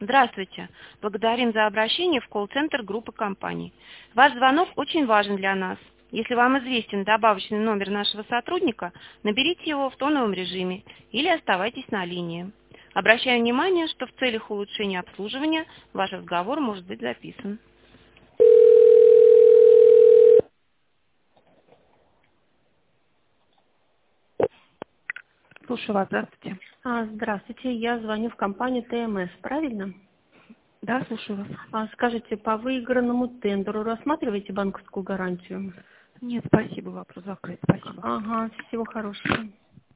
Здравствуйте. Благодарим за обращение в колл-центр группы компаний. Ваш звонок очень важен для нас. Если вам известен добавочный номер нашего сотрудника, наберите его в тоновом режиме или оставайтесь на линии. Обращаю внимание, что в целях улучшения обслуживания ваш разговор может быть записан. Слушаю вас, здравствуйте. Здравствуйте, я звоню в компанию ТМС, правильно? Да, слушаю вас. Скажите, по выигранному тендеру рассматриваете банковскую гарантию? Нет, спасибо, вопрос закрыт. Спасибо. Ага, всего хорошего.